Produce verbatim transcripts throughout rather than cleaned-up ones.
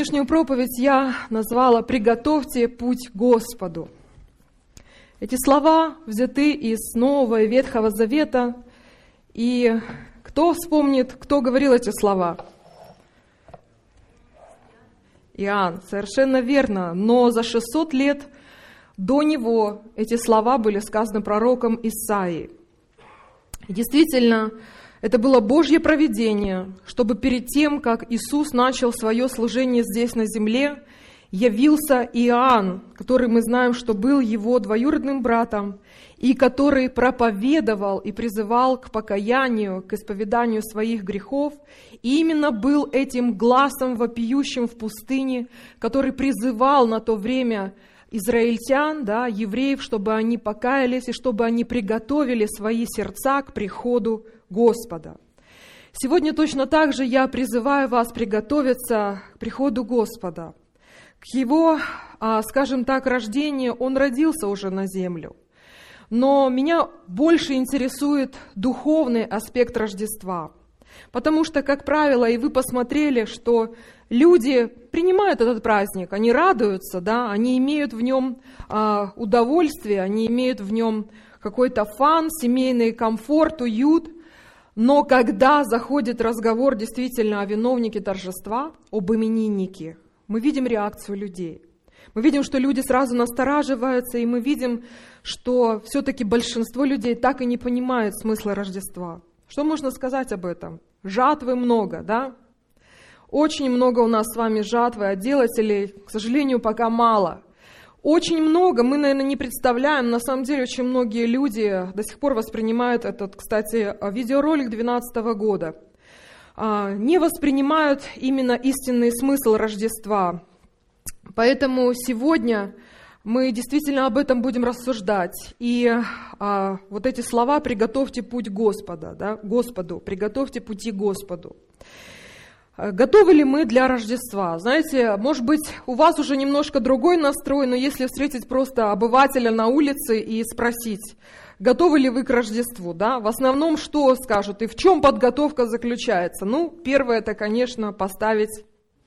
Сегодняшнюю проповедь я назвала «Приготовьте путь Господу». Эти слова взяты из Нового и Ветхого Завета. И кто вспомнит, кто говорил эти слова? Иоанн, совершенно верно. Но за шестьсот лет до него эти слова были сказаны пророком Исаией. И действительно, это было Божье провидение, чтобы перед тем, как Иисус начал свое служение здесь на земле, явился Иоанн, который мы знаем, что был его двоюродным братом, и который проповедовал и призывал к покаянию, к исповеданию своих грехов, и именно был этим гласом вопиющим в пустыне, который призывал на то время израильтян, да, евреев, чтобы они покаялись и чтобы они приготовили свои сердца к приходу Господа. Сегодня точно так же я призываю вас приготовиться к приходу Господа. К Его, скажем так, рождению. Он родился уже на землю. Но меня больше интересует духовный аспект Рождества. Потому что, как правило, и вы посмотрели, что люди принимают этот праздник, они радуются, да, они имеют в нем а, удовольствие, они имеют в нем какой-то фан, семейный комфорт, уют. Но когда заходит разговор действительно о виновнике торжества, об имениннике, мы видим реакцию людей. Мы видим, что люди сразу настораживаются, и мы видим, что все-таки большинство людей так и не понимают смысла Рождества. Что можно сказать об этом? Жатвы много, да? Очень много у нас с вами жатвы, а делателей, к сожалению, пока мало. Очень много, мы, наверное, не представляем, на самом деле очень многие люди до сих пор воспринимают этот, кстати, видеоролик две тысячи двенадцатого года, не воспринимают именно истинный смысл Рождества. Поэтому сегодня мы действительно об этом будем рассуждать. И а, вот эти слова «приготовьте путь Господа», да, Господу, «приготовьте пути Господу». Готовы ли мы для Рождества? Знаете, может быть, у вас уже немножко другой настрой, но если встретить просто обывателя на улице и спросить, готовы ли вы к Рождеству, да, в основном что скажут и в чем подготовка заключается? Ну, первое, это, конечно, поставить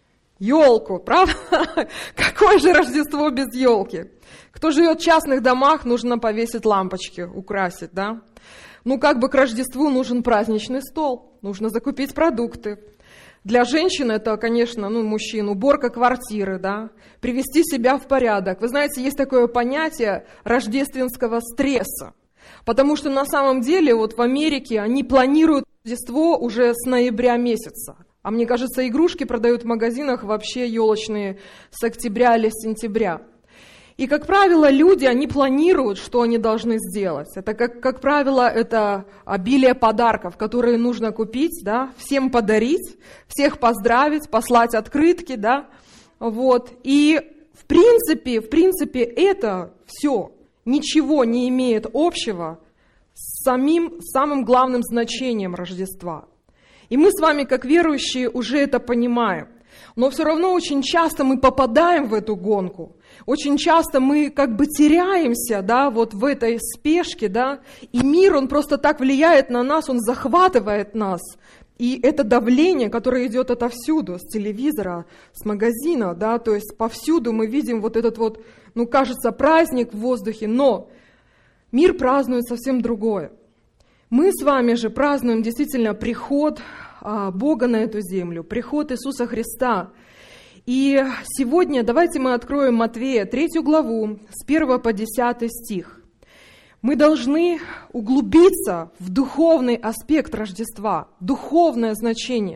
елку, правда? Какое же Рождество без елки? Кто живет в частных домах, нужно повесить лампочки, украсить, да? Ну, как бы к Рождеству нужен праздничный стол, нужно закупить продукты. Для женщин это, конечно, ну, мужчин, уборка квартиры, да, привести себя в порядок. Вы знаете, есть такое понятие рождественского стресса, потому что на самом деле вот в Америке они планируют Рождество уже с ноября месяца. А мне кажется, игрушки продают в магазинах вообще елочные с октября или сентября. И, как правило, люди, они планируют, что они должны сделать. Это, как, как правило, это обилие подарков, которые нужно купить, да, всем подарить, всех поздравить, послать открытки, да, вот. И, в принципе, в принципе, это все ничего не имеет общего с самим, самым главным значением Рождества. И мы с вами, как верующие, уже это понимаем. Но все равно очень часто мы попадаем в эту гонку. Очень часто мы как бы теряемся, да, вот в этой спешке, да, и мир, он просто так влияет на нас, он захватывает нас. И это давление, которое идет отовсюду, с телевизора, с магазина, да, то есть повсюду мы видим вот этот вот, ну, кажется, праздник в воздухе, но мир празднует совсем другое. Мы с вами же празднуем действительно приход а, Бога на эту землю, приход Иисуса Христа. И сегодня давайте мы откроем Матвея, третью главу, с первого по десятый стих. Мы должны углубиться в духовный аспект Рождества, духовное значение.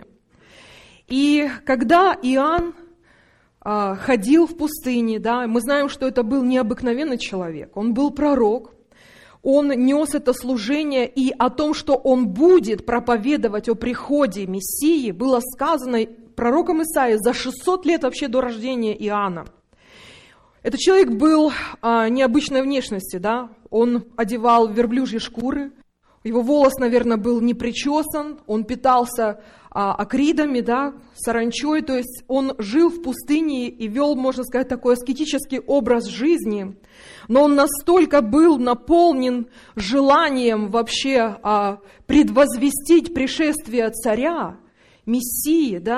И когда Иоанн а, ходил в пустыне, да, мы знаем, что это был необыкновенный человек, он был пророк, он нес это служение, и о том, что он будет проповедовать о приходе Мессии, было сказано пророком Исаией за шестьсот лет вообще до рождения Иоанна. Этот человек был а, необычной внешности, да? Он одевал верблюжьи шкуры, его волос, наверное, был не причесан, он питался а, акридами, да, саранчой, то есть он жил в пустыне и вел, можно сказать, такой аскетический образ жизни, но он настолько был наполнен желанием вообще а, предвозвестить пришествие царя, Мессии, да,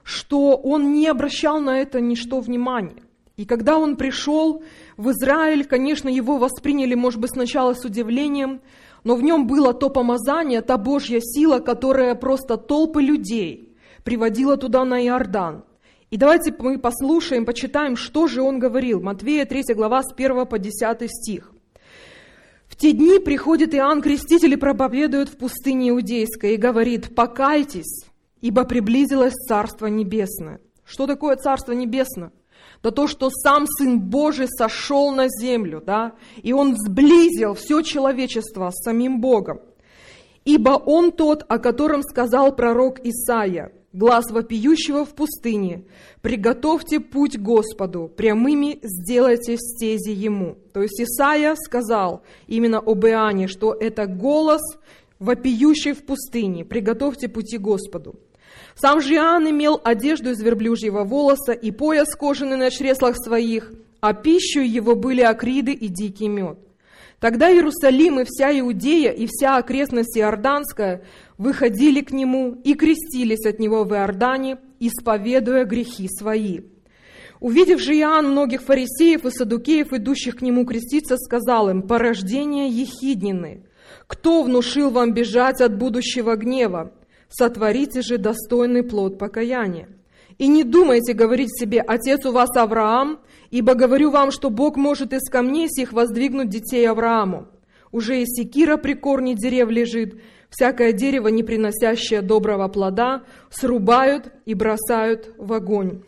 что он не обращал на это ничто внимания. И когда он пришел в Израиль, конечно, его восприняли, может быть, сначала с удивлением, но в нем было то помазание, та Божья сила, которая просто толпы людей приводила туда на Иордан. И давайте мы послушаем, почитаем, что же он говорил. Матфея третья глава с первого по десятый стих. «В те дни приходит Иоанн Креститель и проповедует в пустыне Иудейской и говорит: покайтесь, ибо приблизилось Царство Небесное». Что такое Царство Небесное? Да то, что сам Сын Божий сошел на землю, да, и Он сблизил все человечество с самим Богом. «Ибо Он тот, о котором сказал пророк Исаия: глас вопиющего в пустыне, приготовьте путь Господу, прямыми сделайте стези Ему». То есть Исаия сказал именно об Иоанне, что это голос вопиющий в пустыне, приготовьте пути Господу. Сам же Иоанн имел одежду из верблюжьего волоса и пояс кожаный на чреслах своих, а пищей его были акриды и дикий мед. Тогда Иерусалим и вся Иудея и вся окрестность Иорданская выходили к нему и крестились от него в Иордане, исповедуя грехи свои. Увидев же Иоанн многих фарисеев и саддукеев, идущих к нему креститься, сказал им: порождение ехиднины, кто внушил вам бежать от будущего гнева? Сотворите же достойный плод покаяния. И не думайте говорить себе: отец у вас Авраам, ибо говорю вам, что Бог может из камней сих воздвигнуть детей Аврааму. Уже и секира при корне дерев лежит, всякое дерево, не приносящее доброго плода, срубают и бросают в огонь».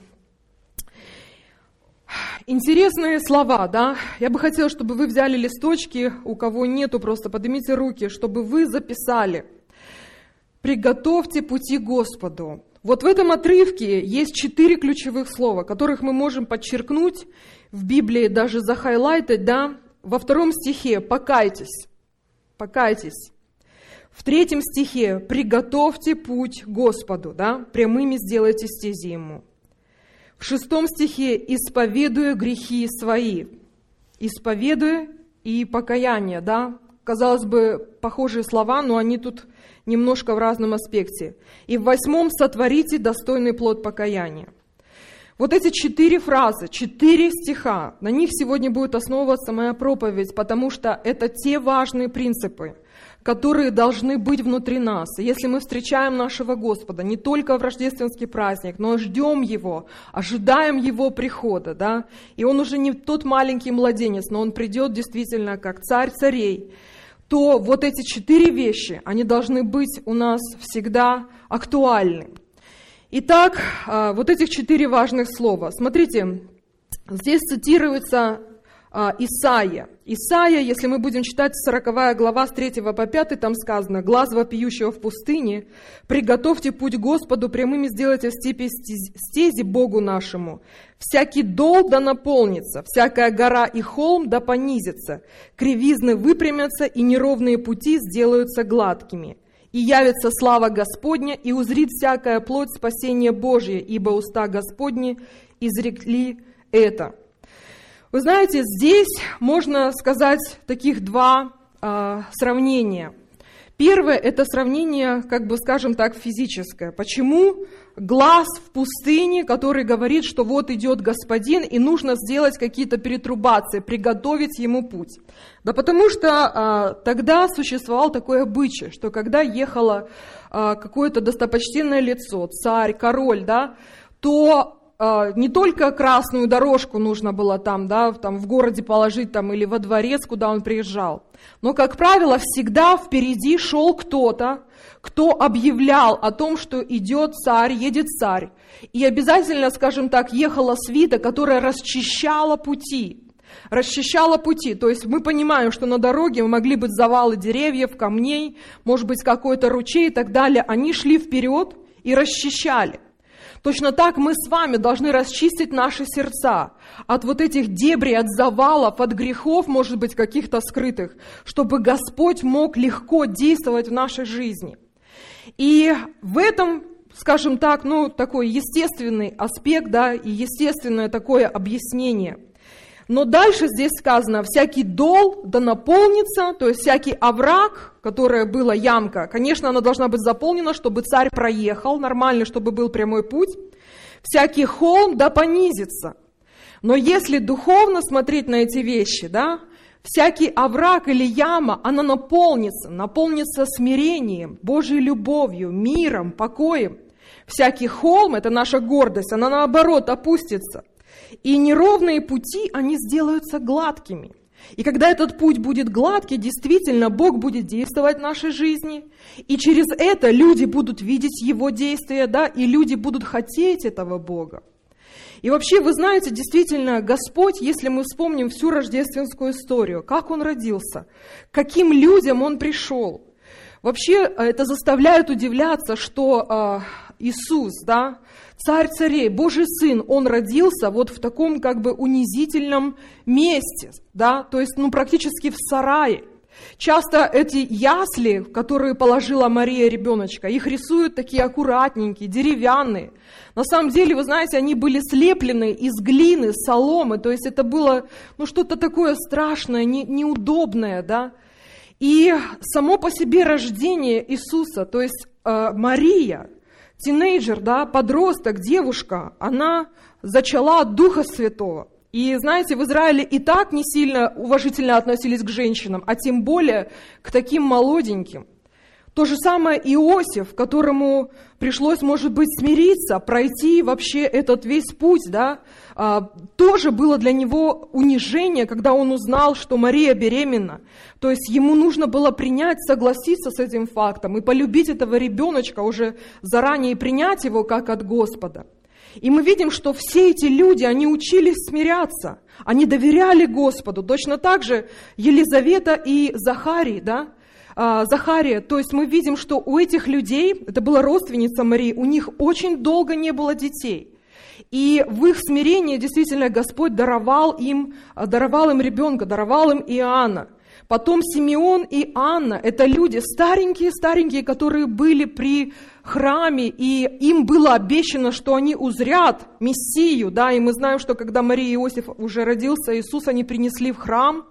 Интересные слова, да? Я бы хотела, чтобы вы взяли листочки, у кого нету, просто поднимите руки, чтобы вы записали. «Приготовьте пути Господу». Вот в этом отрывке есть четыре ключевых слова, которых мы можем подчеркнуть в Библии, даже захайлайтать, да? Во втором стихе «покайтесь», «покайтесь». В третьем стихе «приготовьте путь Господу», да? «Прямыми сделайте стези Ему». В шестом стихе «исповедуя грехи свои», «исповедуя» и «покаяние», да? Казалось бы, похожие слова, но они тут немножко в разном аспекте. И в восьмом «сотворите достойный плод покаяния». Вот эти четыре фразы, четыре стиха, на них сегодня будет основываться моя проповедь, потому что это те важные принципы, которые должны быть внутри нас. И если мы встречаем нашего Господа не только в рождественский праздник, но ждем Его, ожидаем Его прихода, да, и Он уже не тот маленький младенец, но Он придет действительно как царь царей, то вот эти четыре вещи, они должны быть у нас всегда актуальны. Итак, вот этих четыре важных слова. Смотрите, здесь цитируется Исаия. Исаия, если мы будем читать сороковая глава с третьего по пятый, там сказано: «Глаз вопиющего в пустыне, приготовьте путь Господу, прямыми сделайте в степи стези Богу нашему. Всякий дол да наполнится, всякая гора и холм да понизится, кривизны выпрямятся, и неровные пути сделаются гладкими. И явится слава Господня, и узрит всякая плоть спасение Божие, ибо уста Господни изрекли это». Вы знаете, здесь можно сказать таких два э, сравнения. Первое – это сравнение, как бы скажем так, физическое. Почему глаз в пустыне, который говорит, что вот идет Господин, и нужно сделать какие-то перетрубации, приготовить ему путь? Да потому что э, тогда существовал такой обычай, что когда ехало э, какое-то достопочтенное лицо, царь, король, да, то не только красную дорожку нужно было там, да, там в городе положить там, или во дворец, куда он приезжал. Но, как правило, всегда впереди шел кто-то, кто объявлял о том, что идет царь, едет царь. И обязательно, скажем так, ехала свита, которая расчищала пути. Расчищала пути. То есть мы понимаем, что на дороге могли быть завалы деревьев, камней, может быть, какой-то ручей и так далее. Они шли вперед и расчищали. Точно так мы с вами должны расчистить наши сердца от вот этих дебрей, от завалов, от грехов, может быть, каких-то скрытых, чтобы Господь мог легко действовать в нашей жизни. И в этом, скажем так, ну, такой естественный аспект, да, и естественное такое объяснение. Но дальше здесь сказано: всякий дол да наполнится, то есть всякий овраг, которая была ямка, конечно, она должна быть заполнена, чтобы царь проехал нормально, чтобы был прямой путь. всякий холм да понизится. Но если духовно смотреть на эти вещи, да, всякий овраг или яма, она наполнится, наполнится смирением, Божьей любовью, миром, покоем. Всякий холм, это наша гордость, она наоборот опустится. И неровные пути, они сделаются гладкими. И когда этот путь будет гладкий, действительно, Бог будет действовать в нашей жизни. И через это люди будут видеть Его действия, да, и люди будут хотеть этого Бога. И вообще, вы знаете, действительно, Господь, если мы вспомним всю рождественскую историю, как Он родился, к каким людям Он пришел. Вообще, это заставляет удивляться, что э, Иисус, да, Царь царей, Божий Сын, Он родился вот в таком как бы унизительном месте, да, то есть ну, практически в сарае. Часто эти ясли, в которые положила Мария ребеночка, их рисуют такие аккуратненькие, деревянные. На самом деле, вы знаете, они были слеплены из глины, соломы, то есть это было ну, что-то такое страшное, не, неудобное, да. И само по себе рождение Иисуса, то есть э, Мария, тинейджер, да, подросток, девушка, она зачала от Духа Святого. И знаете, в Израиле и так не сильно уважительно относились к женщинам, а тем более к таким молоденьким. То же самое Иосиф, которому пришлось, может быть, смириться, пройти вообще этот весь путь, да, а, тоже было для него унижение, когда он узнал, что Мария беременна. То есть ему нужно было принять, согласиться с этим фактом и полюбить этого ребеночка уже заранее и принять его как от Господа. И мы видим, что все эти люди, они учились смиряться, они доверяли Господу. Точно так же Елизавета и Захарий, да, а, Захария, то есть мы видим, что у этих людей, это была родственница Марии, у них очень долго не было детей. И в их смирении действительно Господь даровал им, даровал им ребенка, даровал им Иоанна. Потом Симеон и Анна, это люди старенькие-старенькие, которые были при храме, и им было обещано, что они узрят Мессию, да, и мы знаем, что когда Мария и Иосиф уже родился, Иисус они принесли в храм,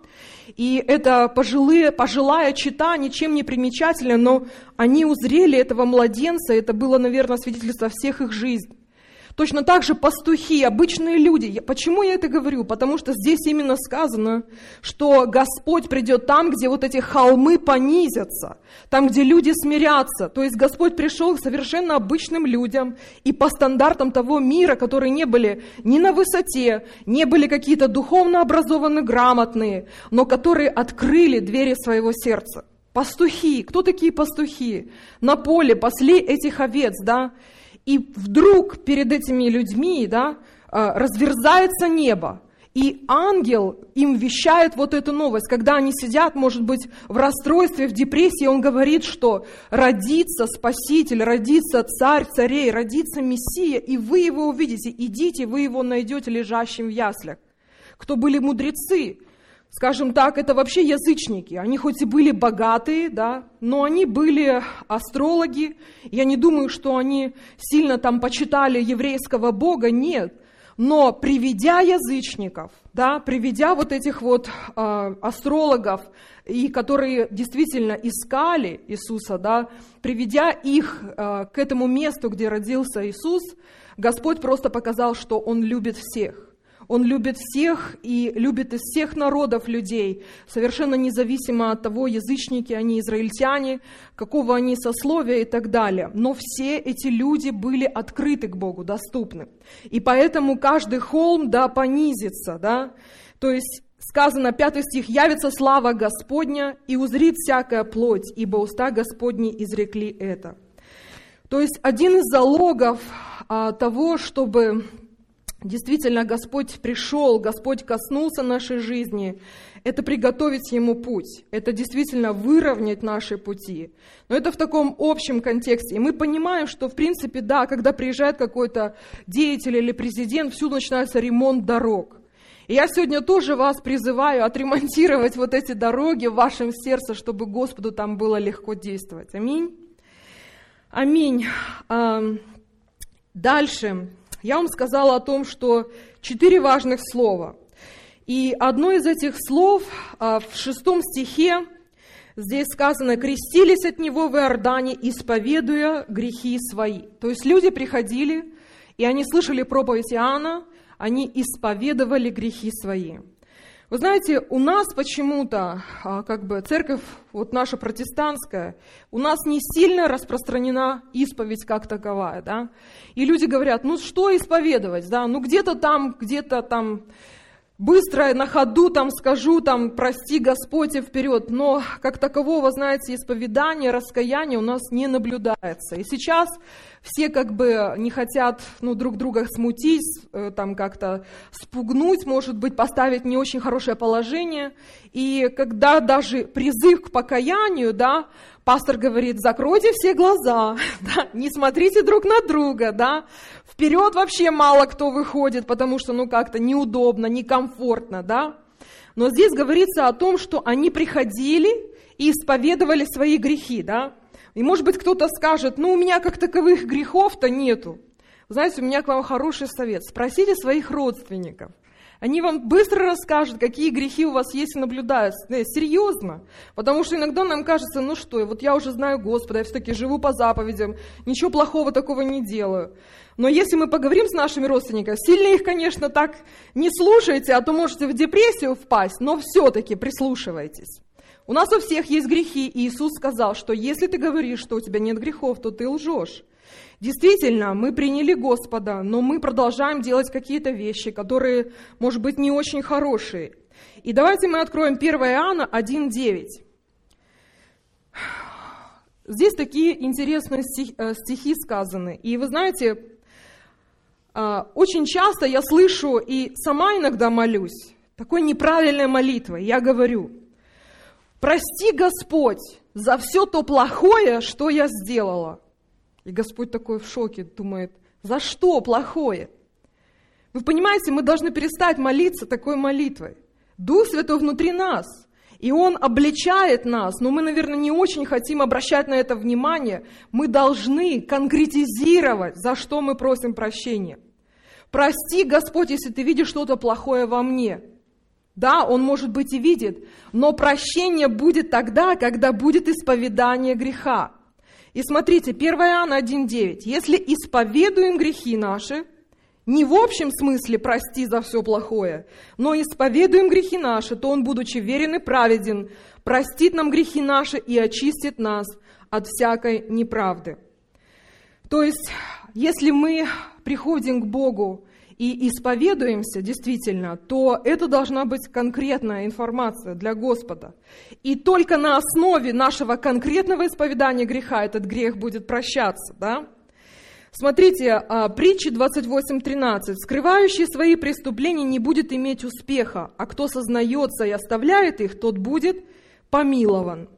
и это пожилые, пожилая чета, ничем не примечательная, но они узрели этого младенца, это было, наверное, свидетельство всех их жизней. Точно так же пастухи, обычные люди. Почему я это говорю? Потому что здесь именно сказано, что Господь придет там, где вот эти холмы понизятся, там, где люди смирятся. То есть Господь пришел к совершенно обычным людям и по стандартам того мира, которые не были ни на высоте, не были какие-то духовно образованные, грамотные, но которые открыли двери своего сердца. Пастухи. Кто такие пастухи? На поле пасли этих овец, да? И вдруг перед этими людьми, да, разверзается небо, и ангел им вещает вот эту новость. Когда они сидят, может быть, в расстройстве, в депрессии, он говорит, что родится Спаситель, родится Царь царей, родится Мессия, и вы его увидите. Идите, вы его найдете лежащим в яслях. Кто были мудрецы, скажем так, это вообще язычники. Они хоть и были богатые, да, но они были астрологи. Я не думаю, что они сильно там почитали еврейского бога, нет. Но приведя язычников, да, приведя вот этих вот э, астрологов, и которые действительно искали Иисуса, да, приведя их э, к этому месту, где родился Иисус, Господь просто показал, что Он любит всех. Он любит всех и любит из всех народов людей, совершенно независимо от того, язычники они, израильтяне, какого они сословия и так далее. Но все эти люди были открыты к Богу, доступны. И поэтому каждый холм, да, понизится, да. То есть сказано, пятый стих, «Явится слава Господня, и узрит всякая плоть, ибо уста Господни изрекли это». То есть один из залогов а, того, чтобы... Действительно, Господь пришел, Господь коснулся нашей жизни. Это приготовить Ему путь. Это действительно выровнять наши пути. Но это в таком общем контексте. И мы понимаем, что, в принципе, да, когда приезжает какой-то деятель или президент, всюду начинается ремонт дорог. И я сегодня тоже вас призываю отремонтировать вот эти дороги в вашем сердце, чтобы Господу там было легко действовать. Аминь. Аминь. Дальше. Я вам сказала о том, что четыре важных слова. И одно из этих слов в шестом стихе, здесь сказано, «крестились от него в Иордане, исповедуя грехи свои». То есть люди приходили и они слышали проповедь Иоанна, они исповедовали грехи свои. Вы знаете, у нас почему-то, как бы церковь, вот наша протестантская, у нас не сильно распространена исповедь как таковая, да? И люди говорят, ну что исповедовать, да? Ну где-то там, где-то там быстро на ходу там скажу, там, прости Господь и вперед, но как такового, знаете, исповедания, раскаяния у нас не наблюдается. И сейчас все как бы не хотят, ну, друг друга смутить, там как-то спугнуть, может быть, поставить в не очень хорошее положение. И когда даже призыв к покаянию, да, пастор говорит, закройте все глаза, да, не смотрите друг на друга, да, вперед вообще мало кто выходит, потому что, ну, как-то неудобно, некомфортно, да. Но здесь говорится о том, что они приходили и исповедовали свои грехи, да. И, может быть, кто-то скажет, ну, у меня как таковых грехов-то нету. Знаете, у меня к вам хороший совет. Спросите своих родственников. Они вам быстро расскажут, какие грехи у вас есть и наблюдаются. Не, серьезно. Потому что иногда нам кажется, ну что, вот я уже знаю Господа, я все-таки живу по заповедям, ничего плохого такого не делаю. Но если мы поговорим с нашими родственниками, сильно их, конечно, так не слушайте, а то можете в депрессию впасть, но все-таки прислушивайтесь. У нас у всех есть грехи, и Иисус сказал, что если ты говоришь, что у тебя нет грехов, то ты лжешь. Действительно, мы приняли Господа, но мы продолжаем делать какие-то вещи, которые, может быть, не очень хорошие. И давайте мы откроем первое Иоанна один девять. Здесь такие интересные стихи сказаны. И вы знаете, очень часто я слышу и сама иногда молюсь такой неправильной молитвой. Я говорю, прости, Господь, за все то плохое, что я сделала. И Господь такой в шоке, думает, за что плохое? Вы понимаете, мы должны перестать молиться такой молитвой. Дух Святой внутри нас, и Он обличает нас, но мы, наверное, не очень хотим обращать на это внимание. Мы должны конкретизировать, за что мы просим прощения. Прости, Господь, если ты видишь что-то плохое во мне. Да, Он, может быть, и видит, но прощение будет тогда, когда будет исповедание греха. И смотрите, первое Иоанна один девять. Если исповедуем грехи наши, не в общем смысле прости за все плохое, но исповедуем грехи наши, то Он, будучи верен и праведен, простит нам грехи наши и очистит нас от всякой неправды. То есть, если мы приходим к Богу и исповедуемся действительно, то это должна быть конкретная информация для Господа. И только на основе нашего конкретного исповедания греха этот грех будет прощаться. Да? Смотрите, притчи двадцать восемь тринадцать. «Скрывающий свои преступления не будет иметь успеха, а кто сознается и оставляет их, тот будет помилован».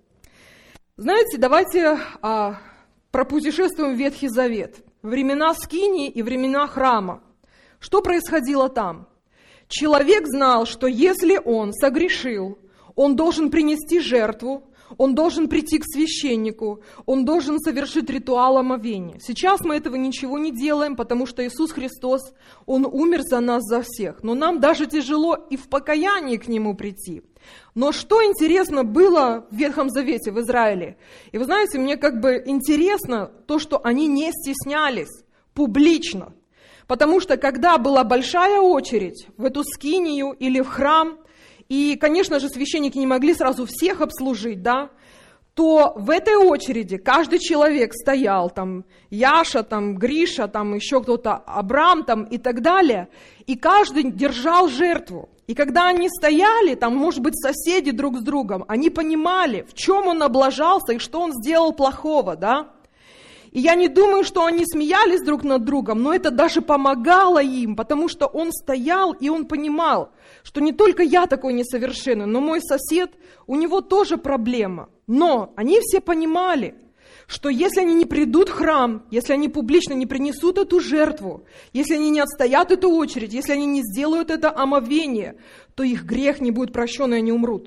Знаете, давайте пропутешествуем в Ветхий Завет. Времена Скинии и времена храма. Что происходило там? Человек знал, что если он согрешил, он должен принести жертву, он должен прийти к священнику, он должен совершить ритуал омовения. Сейчас мы этого ничего не делаем, потому что Иисус Христос, Он умер за нас, за всех. Но нам даже тяжело и в покаянии к Нему прийти. Но что интересно было в Ветхом Завете, в Израиле? И вы знаете, мне как бы интересно то, что они не стеснялись публично. Потому что когда была большая очередь в эту скинию или в храм, и, конечно же, священники не могли сразу всех обслужить, да, то в этой очереди каждый человек стоял, там, Яша, там, Гриша, там, еще кто-то, Абрам, там, и так далее, и каждый держал жертву. И когда они стояли, там, может быть, соседи друг с другом, они понимали, в чем он облажался и что он сделал плохого, да. И я не думаю, что они смеялись друг над другом, но это даже помогало им, потому что он стоял и он понимал, что не только я такой несовершенный, но мой сосед, у него тоже проблема. Но они все понимали, что если они не придут в храм, если они публично не принесут эту жертву, если они не отстоят эту очередь, если они не сделают это омовение, то их грех не будет прощен, и они умрут.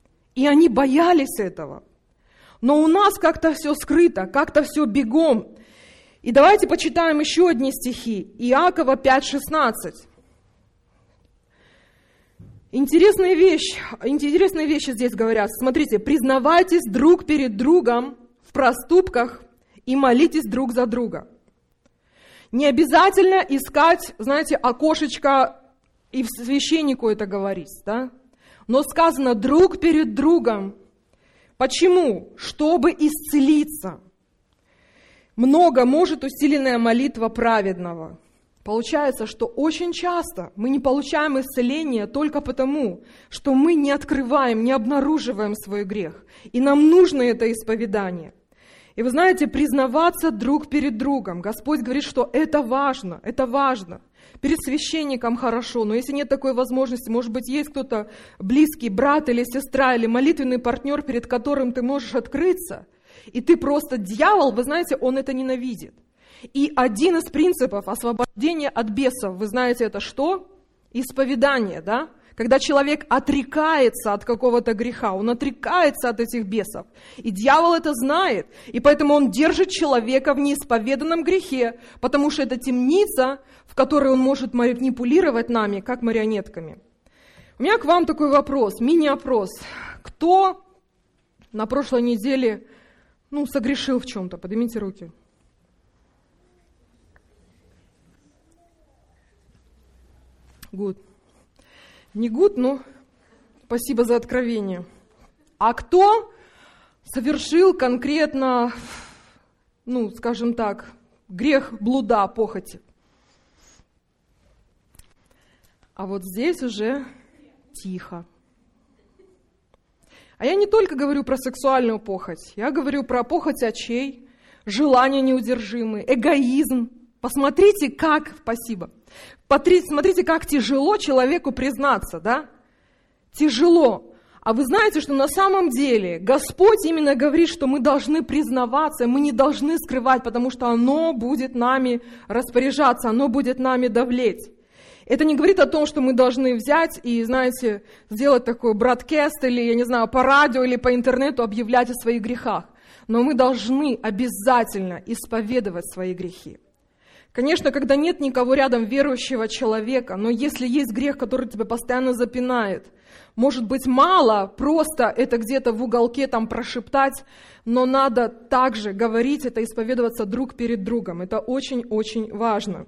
И они боялись этого. Но у нас как-то все скрыто, как-то все бегом. И давайте почитаем еще одни стихи. Иакова пять шестнадцать. Интересные вещи, интересные вещи здесь говорят. Смотрите, признавайтесь друг перед другом в проступках и молитесь друг за друга. Не обязательно искать, знаете, окошечко и священнику это говорить, да? Но сказано друг перед другом. Почему? Чтобы исцелиться. Много может усиленная молитва праведного. Получается, что очень часто мы не получаем исцеления только потому, что мы не открываем, не обнаруживаем свой грех. И нам нужно это исповедание. И вы знаете, признаваться друг перед другом. Господь говорит, что это важно, это важно. Перед священником хорошо, но если нет такой возможности, может быть, есть кто-то близкий, брат или сестра, или молитвенный партнер, перед которым ты можешь открыться, и ты просто дьявол, вы знаете, он это ненавидит. И один из принципов освобождения от бесов, вы знаете, это что? Исповедание, да? Когда человек отрекается от какого-то греха, он отрекается от этих бесов. И дьявол это знает, и поэтому он держит человека в неисповеданном грехе, потому что это темница, в которой он может манипулировать нами, как марионетками. У меня к вам такой вопрос, мини-опрос. Кто на прошлой неделе, ну, согрешил в чем-то? Поднимите руки. Good. Не good, но спасибо за откровение. А кто совершил конкретно, ну, скажем так, грех блуда, похоти? А вот здесь уже тихо. А я не только говорю про сексуальную похоть, я говорю про похоть очей, желания неудержимые, эгоизм. Посмотрите, как, спасибо, смотрите, как тяжело человеку признаться, да? Тяжело. А вы знаете, что на самом деле Господь именно говорит, что мы должны признаваться, мы не должны скрывать, потому что оно будет нами распоряжаться, оно будет нами давлеть. Это не говорит о том, что мы должны взять и, знаете, сделать такой бродкаст или, я не знаю, по радио или по интернету объявлять о своих грехах. Но мы должны обязательно исповедовать свои грехи. Конечно, когда нет никого рядом верующего человека, но если есть грех, который тебя постоянно запинает, может быть, мало просто это где-то в уголке там прошептать, но надо также говорить это, исповедоваться друг перед другом. Это очень-очень важно.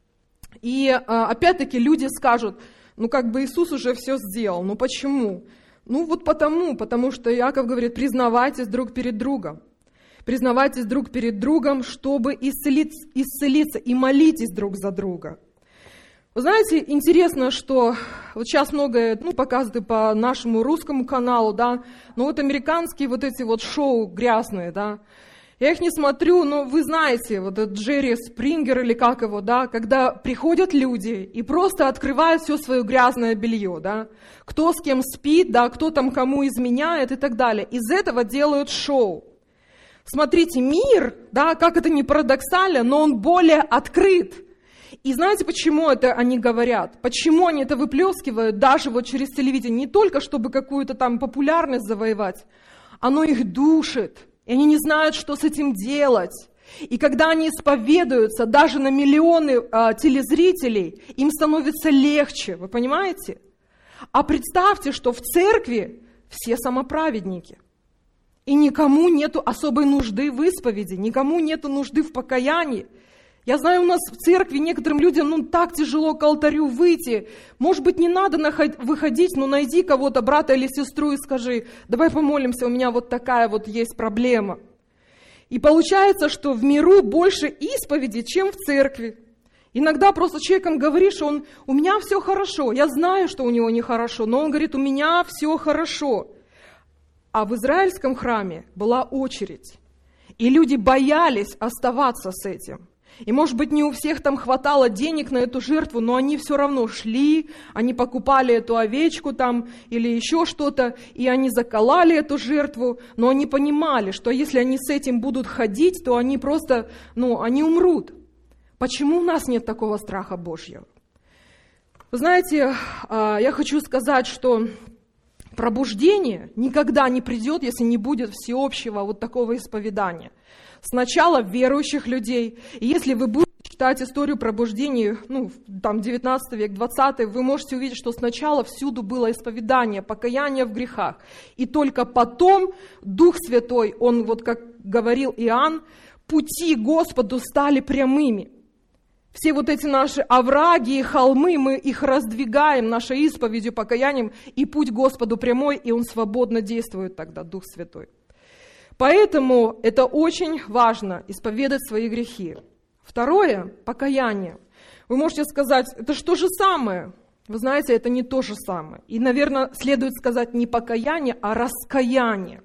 И опять-таки люди скажут, ну как бы Иисус уже все сделал, ну почему? Ну вот потому, потому что Иаков говорит, признавайтесь друг перед другом. Признавайтесь друг перед другом, чтобы исцелиться, исцелиться, и молитесь друг за друга. Вы знаете, интересно, что вот сейчас многое, ну, показывают по нашему русскому каналу, да, но вот американские вот эти вот шоу грязные, да, я их не смотрю, но вы знаете, вот этот Джерри Спрингер или как его, да, когда приходят люди и просто открывают все свое грязное белье, да, кто с кем спит, да, кто там кому изменяет и так далее. Из этого делают шоу. Смотрите, мир, да, как это ни парадоксально, но он более открыт. И знаете, почему это они говорят? Почему они это выплескивают даже вот через телевидение? Не только, чтобы какую-то там популярность завоевать. Оно их душит, и они не знают, что с этим делать. И когда они исповедуются даже на миллионы а, телезрителей, им становится легче, вы понимаете? А представьте, что в церкви все самоправедники. И никому нету особой нужды в исповеди, никому нету нужды в покаянии. Я знаю, у нас в церкви некоторым людям ну, так тяжело к алтарю выйти. Может быть, не надо выходить, но найди кого-то, брата или сестру, и скажи, давай помолимся, у меня вот такая вот есть проблема. И получается, что в миру больше исповеди, чем в церкви. Иногда просто человеком говоришь, он, у меня все хорошо, я знаю, что у него нехорошо, но он говорит, у меня все хорошо. А в израильском храме была очередь, и люди боялись оставаться с этим. И, может быть, не у всех там хватало денег на эту жертву, но они все равно шли, они покупали эту овечку там или еще что-то, и они закололи эту жертву, но они понимали, что если они с этим будут ходить, то они просто, ну, они умрут. Почему у нас нет такого страха Божьего? Вы знаете, я хочу сказать, что пробуждение никогда не придет, если не будет всеобщего вот такого исповедания. Сначала верующих людей. И если вы будете читать историю пробуждения, ну, там, девятнадцатый век, двадцатый, вы можете увидеть, что сначала всюду было исповедание, покаяние в грехах. И только потом Дух Святой, он, вот как говорил Иоанн, пути Господу стали прямыми. Все вот эти наши овраги и холмы, мы их раздвигаем нашей исповедью, покаянием, и путь Господу прямой, и Он свободно действует тогда, Дух Святой. Поэтому это очень важно, исповедать свои грехи. Второе – покаяние. Вы можете сказать, это что же самое? Вы знаете, это не то же самое. И, наверное, следует сказать не покаяние, а раскаяние.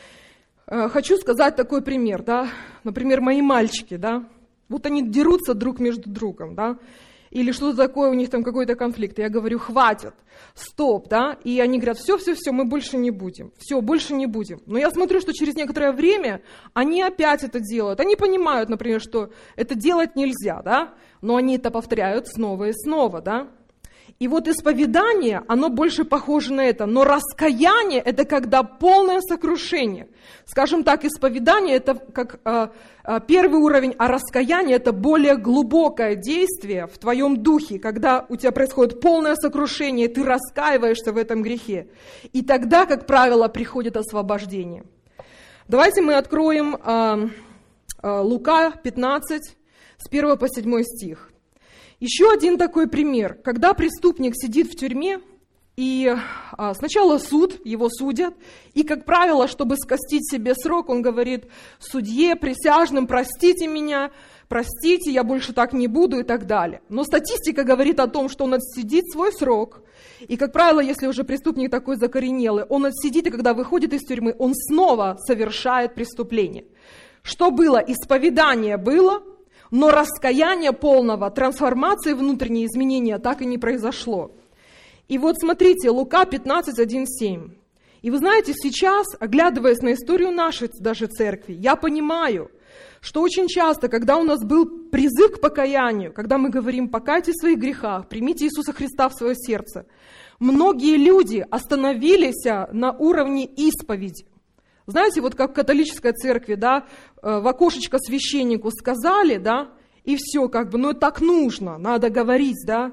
Хочу сказать такой пример, да, например, мои мальчики, да, вот они дерутся друг между другом, да, или что-то такое, у них там какой-то конфликт. Я говорю, хватит, стоп, да, и они говорят, все, все, все, мы больше не будем, все, больше не будем. Но я смотрю, что через некоторое время они опять это делают. Они понимают, например, что это делать нельзя, да, но они это повторяют снова и снова, да. И вот исповедание, оно больше похоже на это, но раскаяние – это когда полное сокрушение. Скажем так, исповедание – это как э, э, первый уровень, а раскаяние – это более глубокое действие в твоем духе, когда у тебя происходит полное сокрушение, и ты раскаиваешься в этом грехе. И тогда, как правило, приходит освобождение. Давайте мы откроем э, э, Лука пятнадцать, с первого по седьмой стих. Еще один такой пример, когда преступник сидит в тюрьме, и а, сначала суд, его судят, и, как правило, чтобы скостить себе срок, он говорит судье, присяжным, простите меня, простите, я больше так не буду и так далее. Но статистика говорит о том, что он отсидит свой срок, и, как правило, если уже преступник такой закоренелый, он отсидит, и когда выходит из тюрьмы, он снова совершает преступление. Что было? Исповедание было, но раскаяния полного, трансформации, внутренние изменения так и не произошло. И вот смотрите, Лука пятнадцать, один, семь. И вы знаете, сейчас, оглядываясь на историю нашей даже церкви, я понимаю, что очень часто, когда у нас был призыв к покаянию, когда мы говорим «покайтесь в своих грехах, примите Иисуса Христа в свое сердце», многие люди остановились на уровне исповеди. Знаете, вот как в католической церкви, да, в окошечко священнику сказали, да, и все, как бы, ну так нужно, надо говорить, да,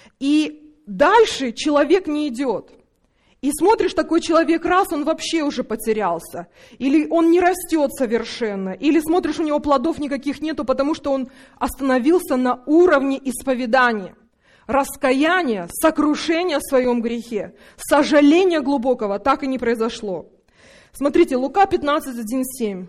и дальше человек не идет. И смотришь, такой человек, раз, он вообще уже потерялся, или он не растет совершенно, или смотришь, у него плодов никаких нету, потому что он остановился на уровне исповедания, раскаяния, сокрушения в своем грехе, сожаления глубокого так и не произошло. Смотрите, Лука пятнадцать, один, семь.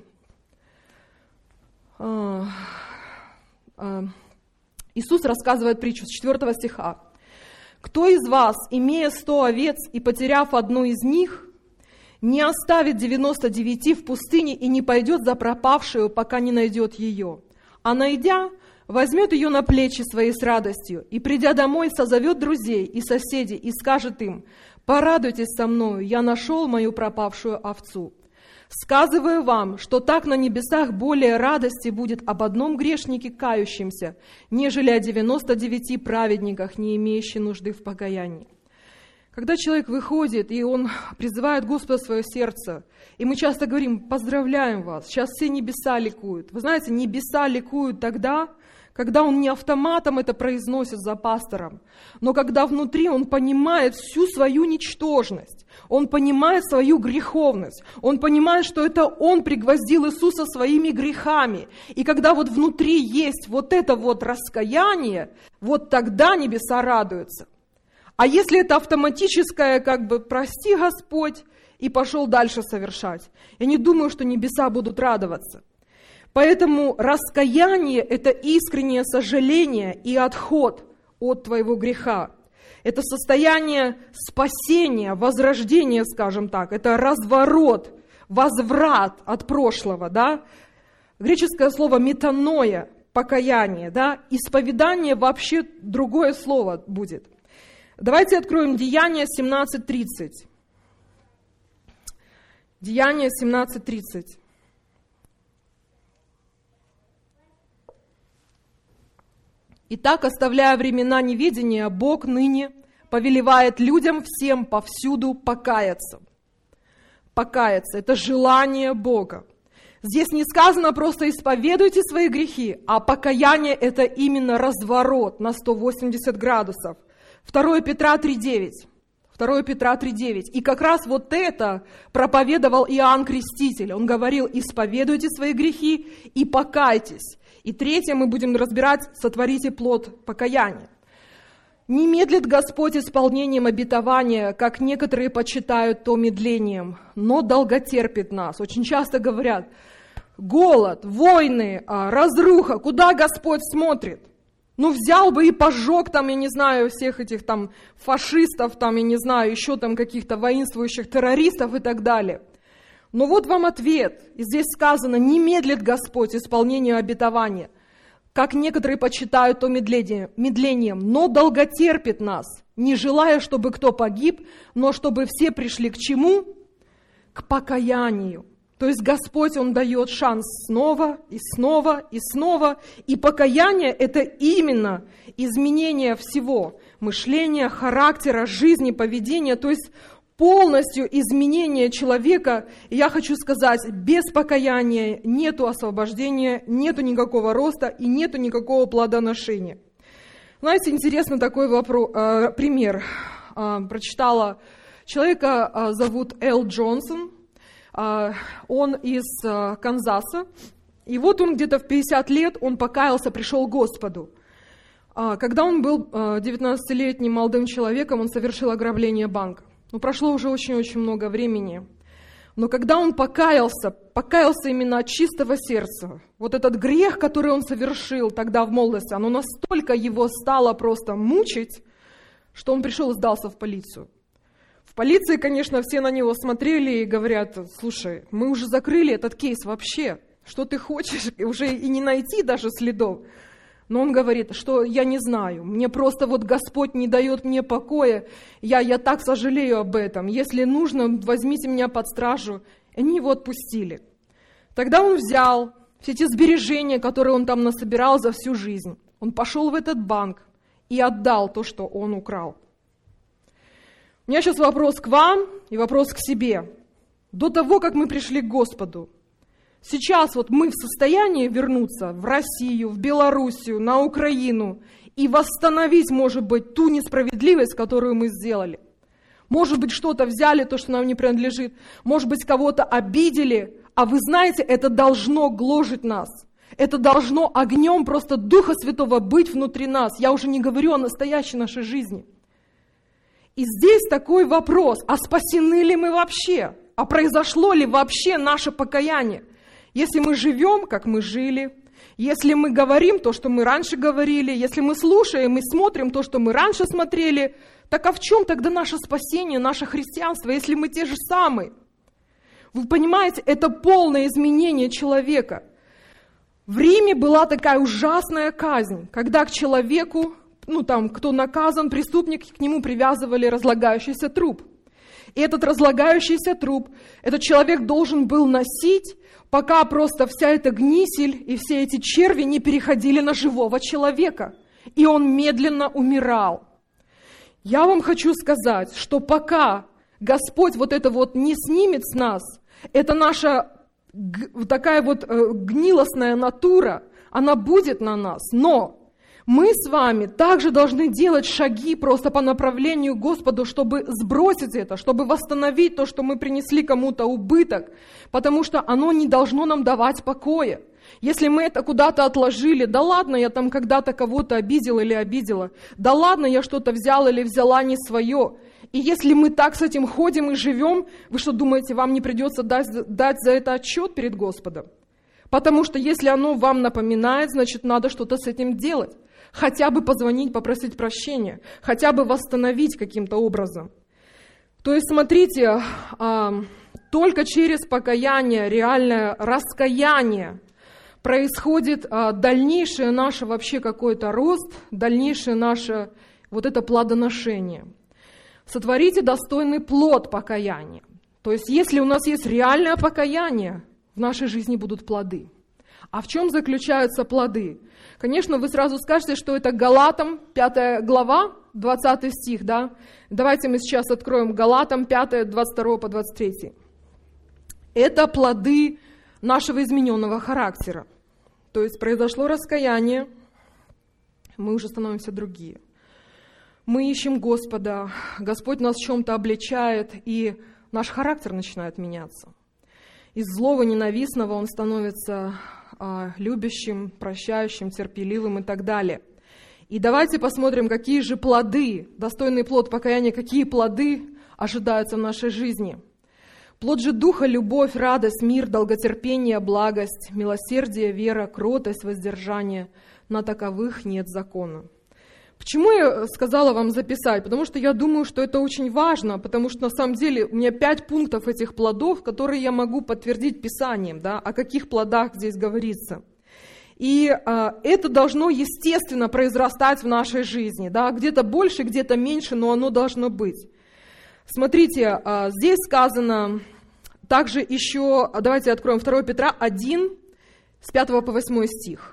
Иисус рассказывает притчу с четвёртого стиха. «Кто из вас, имея сто овец и потеряв одну из них, не оставит девяносто девяти в пустыне и не пойдет за пропавшую, пока не найдет ее? А найдя, возьмет ее на плечи свои с радостью и, придя домой, созовет друзей и соседей и скажет им: порадуйтесь со мною, я нашел мою пропавшую овцу. Сказываю вам, что так на небесах более радости будет об одном грешнике кающемся, нежели о девяноста девяти праведниках, не имеющих нужды в покаянии». Когда человек выходит, и он призывает Господа в свое сердце, и мы часто говорим: поздравляем вас, сейчас все небеса ликуют. Вы знаете, небеса ликуют тогда, когда он не автоматом это произносит за пастором, но когда внутри он понимает всю свою ничтожность, он понимает свою греховность, он понимает, что это он пригвоздил Иисуса своими грехами. И когда вот внутри есть вот это вот раскаяние, вот тогда небеса радуются. А если это автоматическое, как бы «прости, Господь», и пошел дальше совершать, я не думаю, что небеса будут радоваться. Поэтому раскаяние – это искреннее сожаление и отход от твоего греха. Это состояние спасения, возрождения, скажем так. Это разворот, возврат от прошлого. Да? Греческое слово метаноя, покаяние. Да? Исповедание вообще другое слово будет. Давайте откроем Деяния семнадцать тридцать. Деяния семнадцать тридцать. «Итак, оставляя времена неведения, Бог ныне повелевает людям всем повсюду покаяться». Покаяться – это желание Бога. Здесь не сказано просто «исповедуйте свои грехи», а покаяние – это именно разворот на сто восемьдесят градусов. второе Петра три девять. второе Петра три девять. И как раз вот это проповедовал Иоанн Креститель. Он говорил: исповедуйте свои грехи и покайтесь. И третье мы будем разбирать: сотворите плод покаяния. Не медлит Господь исполнением обетования, как некоторые почитают то медлением, но долготерпит нас. Очень часто говорят: голод, войны, разруха, куда Господь смотрит? Ну, взял бы и пожег там, я не знаю, всех этих там фашистов, там, я не знаю, еще там каких-то воинствующих террористов и так далее. Но вот вам ответ. И здесь сказано: не медлит Господь исполнению обетования, как некоторые почитают то медлением, но долготерпит нас, не желая, чтобы кто погиб, но чтобы все пришли к чему? К покаянию. То есть Господь, Он дает шанс снова и снова и снова. И покаяние – это именно изменение всего мышления, характера, жизни, поведения. То есть полностью изменение человека. И я хочу сказать, без покаяния нету освобождения, нету никакого роста и нету никакого плодоношения. Знаете, интересный такой вопрос, э, пример. Э, прочитала человека, э, зовут Эл Джонсон. Он из Канзаса, и вот он где-то в пятьдесят лет, он покаялся, пришел к Господу. Когда он был девятнадцатилетним молодым человеком, он совершил ограбление банка. Ну, прошло уже очень-очень много времени. Но когда он покаялся, покаялся именно от чистого сердца, вот этот грех, который он совершил тогда в молодости, оно настолько его стало просто мучить, что он пришел и сдался в полицию. В полиции, конечно, все на него смотрели и говорят: слушай, мы уже закрыли этот кейс вообще, что ты хочешь, уже и не найти даже следов. Но он говорит, что я не знаю, мне просто вот Господь не дает мне покоя, я, я так сожалею об этом, если нужно, возьмите меня под стражу. И они его отпустили. Тогда он взял все эти сбережения, которые он там насобирал за всю жизнь, он пошел в этот банк и отдал то, что он украл. У меня сейчас вопрос к вам и вопрос к себе. До того, как мы пришли к Господу, сейчас вот мы в состоянии вернуться в Россию, в Белоруссию, на Украину и восстановить, может быть, ту несправедливость, которую мы сделали? Может быть, что-то взяли, то, что нам не принадлежит. Может быть, кого-то обидели. А вы знаете, это должно гложить нас. Это должно огнем просто Духа Святого быть внутри нас. Я уже не говорю о настоящей нашей жизни. И здесь такой вопрос: а спасены ли мы вообще? А произошло ли вообще наше покаяние? Если мы живем, как мы жили, если мы говорим то, что мы раньше говорили, если мы слушаем и смотрим то, что мы раньше смотрели, так а в чем тогда наше спасение, наше христианство, если мы те же самые? Вы понимаете, это полное изменение человека. В Риме была такая ужасная казнь, когда к человеку, ну там, кто наказан, преступник, к нему привязывали разлагающийся труп. И этот разлагающийся труп, этот человек должен был носить, пока просто вся эта гнисель и все эти черви не переходили на живого человека. И он медленно умирал. Я вам хочу сказать, что пока Господь вот это вот не снимет с нас, это наша такая вот гнилостная натура, она будет на нас, но мы с вами также должны делать шаги просто по направлению к Господу, чтобы сбросить это, чтобы восстановить то, что мы принесли кому-то убыток, потому что оно не должно нам давать покоя. Если мы это куда-то отложили, да ладно, я там когда-то кого-то обидел или обидела, да ладно, я что-то взял или взяла не свое. И если мы так с этим ходим и живем, вы что думаете, вам не придется дать, дать за это отчет перед Господом? Потому что если оно вам напоминает, значит, надо что-то с этим делать. Хотя бы позвонить, попросить прощения, хотя бы восстановить каким-то образом. То есть, смотрите, только через покаяние, реальное раскаяние происходит дальнейшее наше вообще какой-то рост, дальнейшее наше вот это плодоношение. Сотворите достойный плод покаяния. То есть, если у нас есть реальное покаяние, в нашей жизни будут плоды. А в чем заключаются плоды? Конечно, вы сразу скажете, что это Галатам, пятая глава, двадцатый стих, да? Давайте мы сейчас откроем Галатам, пятая, двадцать второй по двадцать третий. Это плоды нашего измененного характера. То есть произошло раскаяние, мы уже становимся другие. мы ищем Господа, Господь нас в чем-то обличает, и наш характер начинает меняться. Из злого, ненавистного он становится а, любящим, прощающим, терпеливым и так далее. И давайте посмотрим, какие же плоды, достойный плод покаяния, какие плоды ожидаются в нашей жизни. Плод же Духа – любовь, радость, мир, долготерпение, благость, милосердие, вера, кротость, воздержание. На таковых нет закона. Почему я сказала вам записать? Потому что я думаю, что это очень важно, потому что на самом деле у меня пять пунктов этих плодов, которые я могу подтвердить Писанием, да, о каких плодах здесь говорится. И а, это должно, естественно, произрастать в нашей жизни, да, где-то больше, где-то меньше, но оно должно быть. Смотрите, а, здесь сказано также еще, давайте откроем второе Петра один, с пятого по восьмой стих.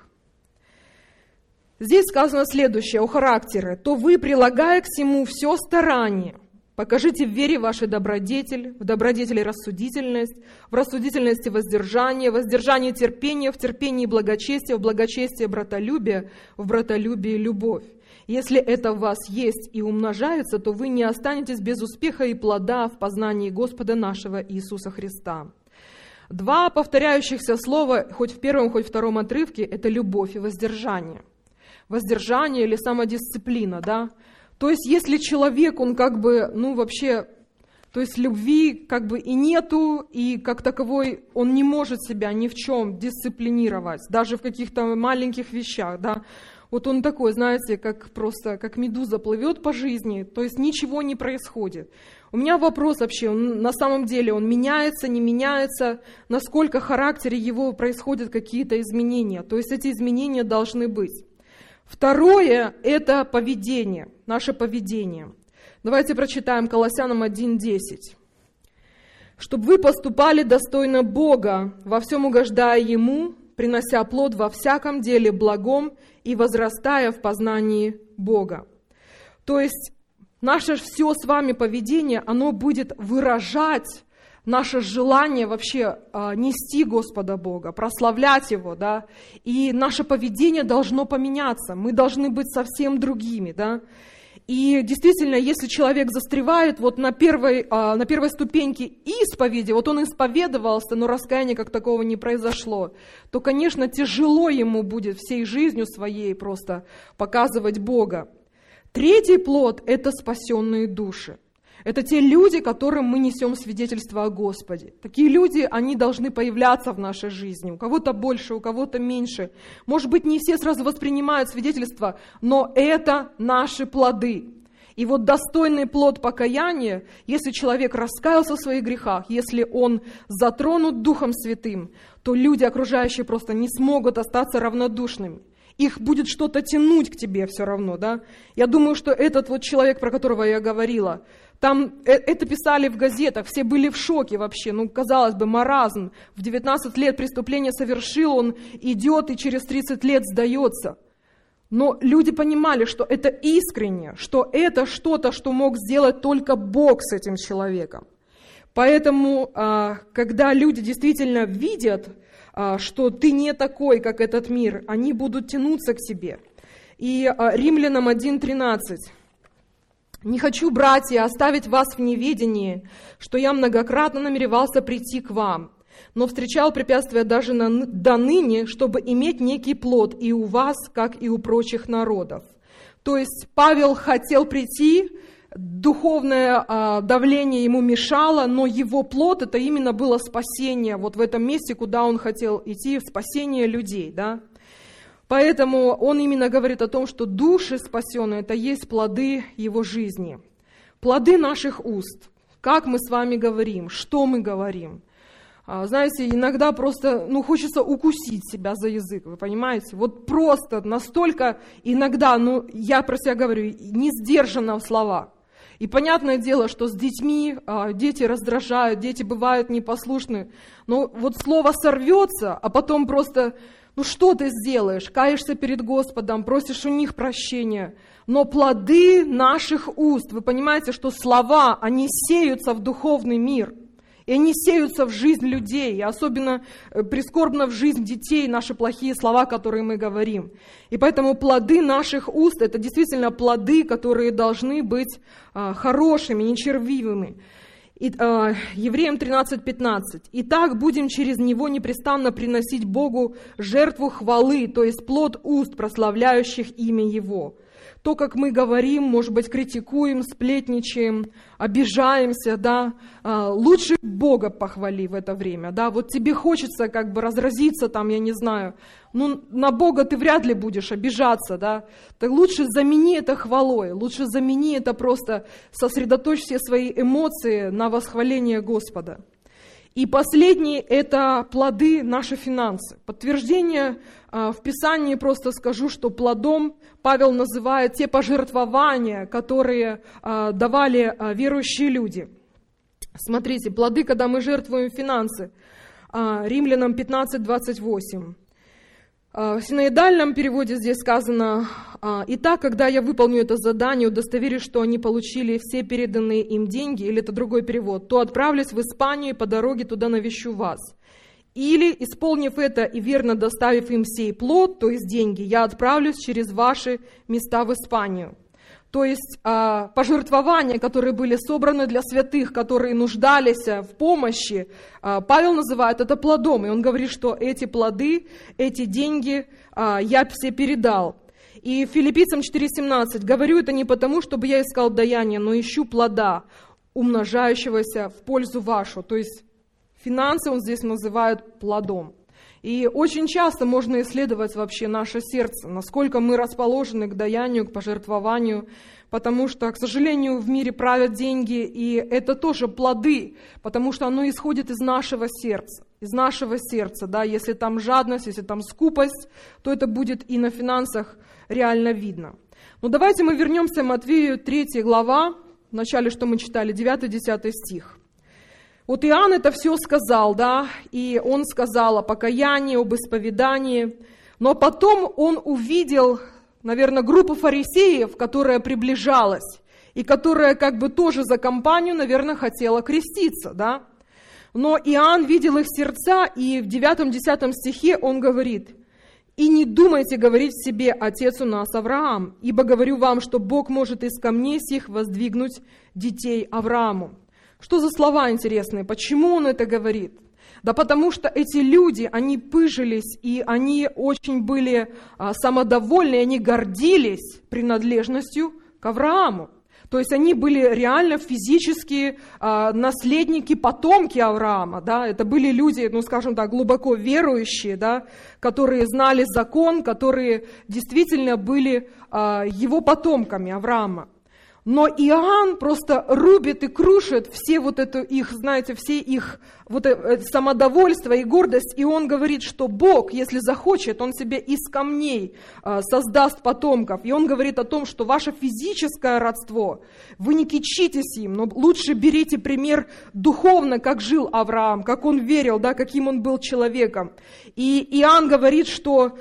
Здесь сказано следующее о характере. «То вы, прилагая к всему все старание, покажите в вере вашей добродетель, в добродетели рассудительность, в рассудительности воздержание, в воздержании терпение, в терпении благочестие, в благочестие братолюбие, в братолюбии любовь. Если это в вас есть и умножается, то вы не останетесь без успеха и плода в познании Господа нашего Иисуса Христа». Два повторяющихся слова, хоть в первом, хоть в втором отрывке, это любовь и воздержание. Воздержание или самодисциплина, да. То есть, если человек, он как бы, ну вообще, то есть любви как бы и нету, и как таковой он не может себя ни в чем дисциплинировать, даже в каких-то маленьких вещах, да. Вот он такой, знаете, как просто, как медуза плывет по жизни, то есть ничего не происходит. У меня вопрос вообще, он, на самом деле он меняется, не меняется, насколько в характере его происходят какие-то изменения, то есть эти изменения должны быть. Второе – это поведение, наше поведение. Давайте прочитаем Колоссянам один десять. «Чтобы вы поступали достойно Бога, во всем угождая Ему, принося плод во всяком деле благом и возрастая в познании Бога». То есть наше все с вами поведение, оно будет выражать наше желание вообще а, нести Господа Бога, прославлять Его, да, и наше поведение должно поменяться, мы должны быть совсем другими, да. И действительно, если человек застревает вот на первой, а, на первой ступеньке исповеди, вот он исповедовался, но раскаяния как такого не произошло, то, конечно, тяжело ему будет всей жизнью своей просто показывать Бога. Третий плод – это спасенные души. Это те люди, которым мы несем свидетельство о Господе. Такие люди, они должны появляться в нашей жизни. У кого-то больше, у кого-то меньше. Может быть, не все сразу воспринимают свидетельство, но это наши плоды. И вот достойный плод покаяния, если человек раскаялся в своих грехах, если он затронут Духом Святым, то люди, окружающие, просто не смогут остаться равнодушными. Их будет что-то тянуть к тебе все равно, да? Я думаю, что этот вот человек, про которого я говорила, там это писали в газетах, все были в шоке вообще, ну, казалось бы, маразм. В девятнадцать лет преступление совершил, он идет и через тридцать лет сдается. Но люди понимали, что это искренне, что это что-то, что мог сделать только Бог с этим человеком. Поэтому, когда люди действительно видят, что ты не такой, как этот мир, они будут тянуться к себе. И Римлянам один тринадцать. «Не хочу, братья, оставить вас в неведении, что я многократно намеревался прийти к вам, но встречал препятствия даже на, до ныне, чтобы иметь некий плод и у вас, как и у прочих народов». То есть Павел хотел прийти, духовное а, давление ему мешало, но его плод – это именно было спасение вот в этом месте, куда он хотел идти, спасение людей, да. Поэтому он именно говорит о том, что души спасенные – это есть плоды его жизни. Плоды наших уст. Как мы с вами говорим, что мы говорим. Знаете, иногда просто ну, хочется укусить себя за язык, вы понимаете? Вот просто настолько иногда, ну я про себя говорю, не сдержанно в словах. И понятное дело, что с детьми дети раздражают, дети бывают непослушны. Но вот слово сорвется, а потом просто... Ну что ты сделаешь? Каешься перед Господом, просишь у них прощения. Но плоды наших уст, вы понимаете, что слова, они сеются в духовный мир. И они сеются в жизнь людей, и особенно прискорбно в жизнь детей наши плохие слова, которые мы говорим. И поэтому плоды наших уст – это действительно плоды, которые должны быть а, хорошими, нечервивыми. И, а, Евреям тринадцать пятнадцать. «Итак, будем через него непрестанно приносить Богу жертву хвалы, то есть плод уст, прославляющих имя Его». То, как мы говорим, может быть, критикуем, сплетничаем, обижаемся, да, лучше Бога похвали в это время, да, вот тебе хочется как бы разразиться там, я не знаю, ну, на Бога ты вряд ли будешь обижаться, да, так лучше замени это хвалой, лучше замени это просто, сосредоточь все свои эмоции на восхваление Господа. И последнее – это плоды, наши финансы. Подтверждение а, в Писании просто скажу, что плодом Павел называет те пожертвования, которые а, давали а, верующие люди. Смотрите, плоды, когда мы жертвуем финансы. А, Римлянам пятнадцать двадцать восемь. В синоидальном переводе здесь сказано: «Итак, когда я выполню это задание, удостоверюсь, что они получили все переданные им деньги», или это другой перевод, «то отправлюсь в Испанию и по дороге туда навещу вас. Или, исполнив это и верно доставив им сей плод, то есть деньги, я отправлюсь через ваши места в Испанию». То есть а, пожертвования, которые были собраны для святых, которые нуждались в помощи, а, Павел называет это плодом. И он говорит, что эти плоды, эти деньги а, я все передал. И Филиппийцам четыре семнадцать. «Говорю это не потому, чтобы я искал даяние, но ищу плода, умножающегося в пользу вашу». То есть финансы он здесь называет плодом. И очень часто можно исследовать вообще наше сердце, насколько мы расположены к даянию, к пожертвованию, потому что, к сожалению, в мире правят деньги, и это тоже плоды, потому что оно исходит из нашего сердца, из нашего сердца, да, если там жадность, если там скупость, то это будет и на финансах реально видно. Но давайте мы вернемся к Матфею третья глава, в начале, что мы читали, девятый-десятый стих. Вот Иоанн это все сказал, да, и он сказал о покаянии, об исповедании, но потом он увидел, наверное, группу фарисеев, которая приближалась, и которая как бы тоже за компанию, наверное, хотела креститься, да. Но Иоанн видел их сердца, и в девятом-десятом стихе он говорит: «И не думайте говорить себе: Отец у нас Авраам, ибо говорю вам, что Бог может из камней сих воздвигнуть детей Аврааму». Что за слова интересные? Почему он это говорит? Да потому что эти люди, они пыжились, и они очень были а, самодовольны, и они гордились принадлежностью к Аврааму. То есть они были реально физические а, наследники, потомки Авраама. Да? Это были люди, ну скажем так, глубоко верующие, да? Которые знали закон, которые действительно были а, его потомками Авраама. Но Иоанн просто рубит и крушит все вот это их, знаете, все их вот это самодовольство и гордость, и он говорит, что Бог, если захочет, Он себе из камней создаст потомков. И он говорит о том, что ваше физическое родство, вы не кичитесь им, но лучше берите пример духовно, как жил Авраам, как он верил, да, каким он был человеком. И Иоанн говорит, что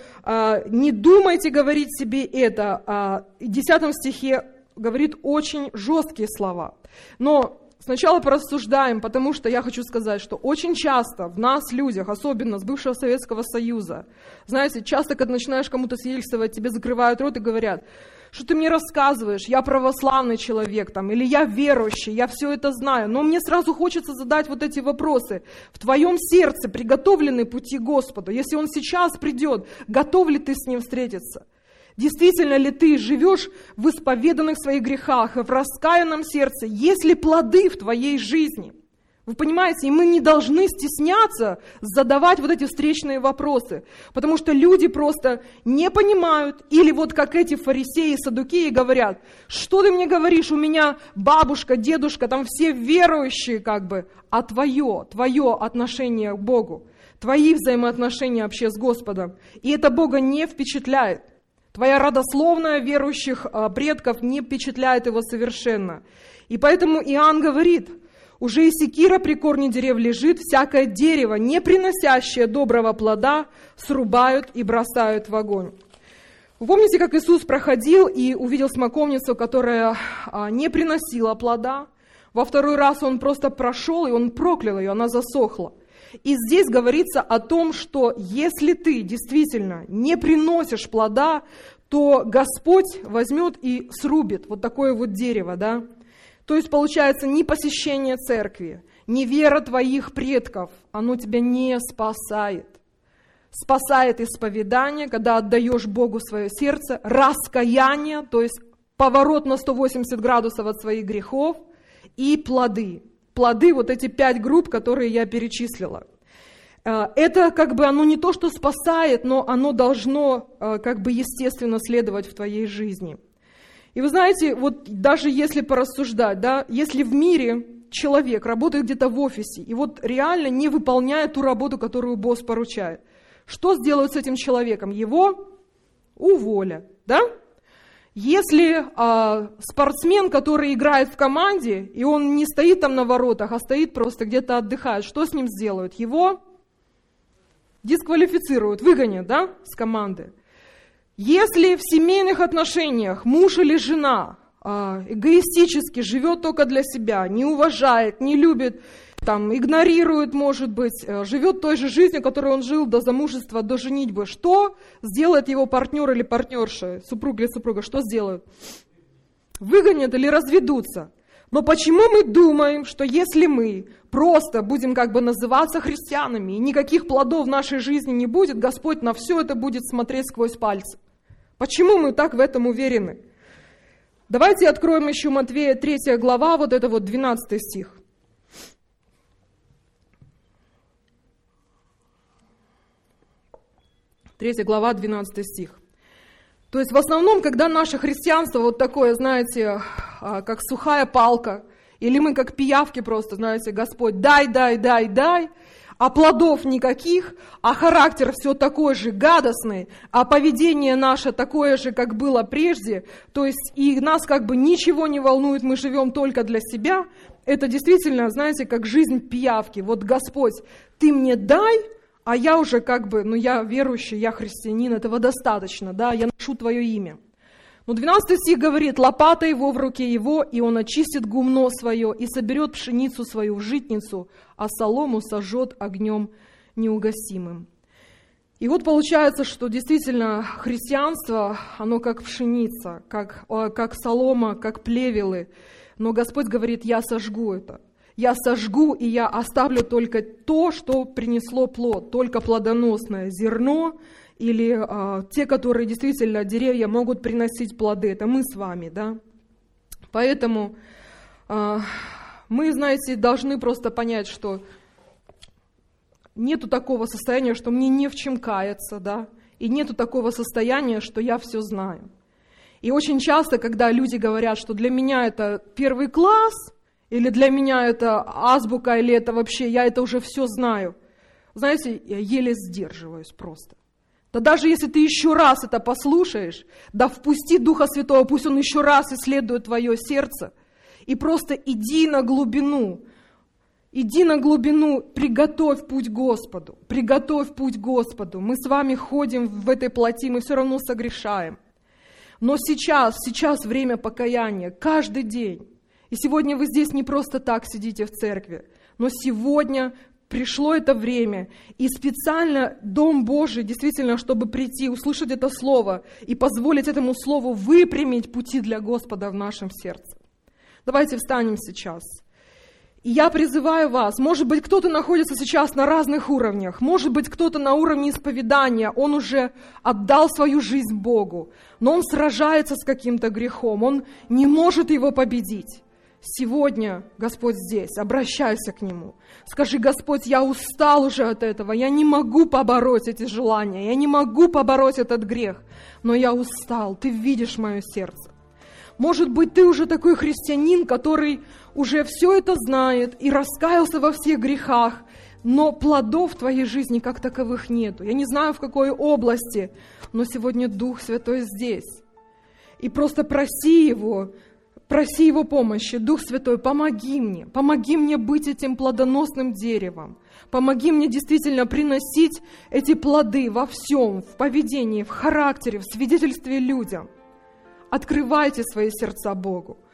не думайте говорить себе это. В десятом стихе говорит очень жесткие слова. Но сначала порассуждаем, потому что я хочу сказать, что очень часто в нас, людях, особенно с бывшего Советского Союза, знаете, часто, когда начинаешь кому-то свидетельствовать, тебе закрывают рот и говорят: что ты мне рассказываешь, я православный человек, там, или я верующий, я все это знаю. Но мне сразу хочется задать вот эти вопросы. В твоем сердце приготовлены пути Господу? Если Он сейчас придет, готов ли ты с Ним встретиться? Действительно ли ты живешь в исповеданных своих грехах, в раскаянном сердце? Есть ли плоды в твоей жизни? Вы понимаете, и мы не должны стесняться задавать вот эти встречные вопросы, потому что люди просто не понимают, или вот как эти фарисеи, саддукеи говорят: что ты мне говоришь, у меня бабушка, дедушка, там все верующие как бы, а твое, твое отношение к Богу, твои взаимоотношения вообще с Господом, и это Бога не впечатляет. Твоя родословная верующих предков не впечатляет его совершенно. И поэтому Иоанн говорит: уже и секира при корне дерев лежит, всякое дерево, не приносящее доброго плода, срубают и бросают в огонь. Вы помните, как Иисус проходил и увидел смоковницу, которая не приносила плода? Во второй раз он просто прошел, и он проклял ее, она засохла. И здесь говорится о том, что если ты действительно не приносишь плода, то Господь возьмет и срубит вот такое вот дерево, да. То есть получается, ни посещение церкви, ни вера твоих предков, оно тебя не спасает. Спасает исповедание, когда отдаешь Богу свое сердце, раскаяние, то есть поворот на сто восемьдесят градусов от своих грехов, и плоды. Плоды, вот эти пять групп, которые я перечислила. Это как бы оно не то, что спасает, но оно должно как бы естественно следовать в твоей жизни. И вы знаете, вот даже если порассуждать, да, если в мире человек работает где-то в офисе и вот реально не выполняет ту работу, которую босс поручает, что сделают с этим человеком? Его уволят, да? Если а, спортсмен, который играет в команде, и он не стоит там на воротах, а стоит просто где-то отдыхает, что с ним сделают? Его дисквалифицируют, выгонят, да, с команды. Если в семейных отношениях муж или жена а, эгоистически живет только для себя, не уважает, не любит, там, игнорирует, может быть, живет той же жизнью, которой он жил до замужества, до женитьбы, что сделает его партнер или партнерша, супруг или супруга, что сделают? Выгонят или разведутся. Но почему мы думаем, что если мы просто будем как бы называться христианами, и никаких плодов в нашей жизни не будет, Господь на все это будет смотреть сквозь пальцы? Почему мы так в этом уверены? Давайте откроем еще Матвея третья глава, вот это вот двенадцатый стих. третья глава, двенадцатый стих. То есть в основном, когда наше христианство вот такое, знаете, как сухая палка, или мы как пиявки просто, знаете, Господь, дай, дай, дай, дай, а плодов никаких, а характер все такой же гадостный, а поведение наше такое же, как было прежде, то есть и нас как бы ничего не волнует, мы живем только для себя, это действительно, знаете, как жизнь пиявки. Вот Господь, ты мне дай, а я уже как бы, ну я верующий, я христианин, этого достаточно, да, я ношу твое имя. Но двенадцатый стих говорит, лопата его в руке его, и он очистит гумно свое, и соберет пшеницу свою в житницу, а солому сожжет огнем неугасимым. И вот получается, что действительно христианство, оно как пшеница, как, как солома, как плевелы, но Господь говорит, я сожгу это. Я сожгу, и я оставлю только то, что принесло плод, только плодоносное зерно или а, те, которые действительно деревья могут приносить плоды. Это мы с вами, да. Поэтому а, мы, знаете, должны просто понять, что нету такого состояния, что мне не в чем каяться, да, и нету такого состояния, что я все знаю. И очень часто, когда люди говорят, что для меня это первый класс, или для меня это азбука, или это вообще, я это уже все знаю. Знаете, я еле сдерживаюсь просто. Да даже если ты еще раз это послушаешь, да впусти Духа Святого, пусть Он еще раз исследует твое сердце, и просто иди на глубину, иди на глубину, приготовь путь Господу, приготовь путь Господу. Мы с вами ходим в этой плоти, мы все равно согрешаем. Но сейчас, сейчас время покаяния, каждый день. И сегодня вы здесь не просто так сидите в церкви, но сегодня пришло это время, и специально Дом Божий, действительно, чтобы прийти, услышать это слово и позволить этому слову выпрямить пути для Господа в нашем сердце. Давайте встанем сейчас. И я призываю вас, может быть, кто-то находится сейчас на разных уровнях, может быть, кто-то на уровне исповедания, он уже отдал свою жизнь Богу, но он сражается с каким-то грехом, он не может его победить. Сегодня Господь здесь, обращайся к Нему. Скажи, Господь, я устал уже от этого, я не могу побороть эти желания, я не могу побороть этот грех, но я устал, Ты видишь мое сердце. Может быть, ты уже такой христианин, который уже все это знает и раскаялся во всех грехах, но плодов в твоей жизни как таковых нету. Я не знаю, в какой области, но сегодня Дух Святой здесь. И просто проси Его, проси Его помощи. Дух Святой, помоги мне, помоги мне быть этим плодоносным деревом. Помоги мне действительно приносить эти плоды во всем, в поведении, в характере, в свидетельстве людям. Открывайте свои сердца Богу.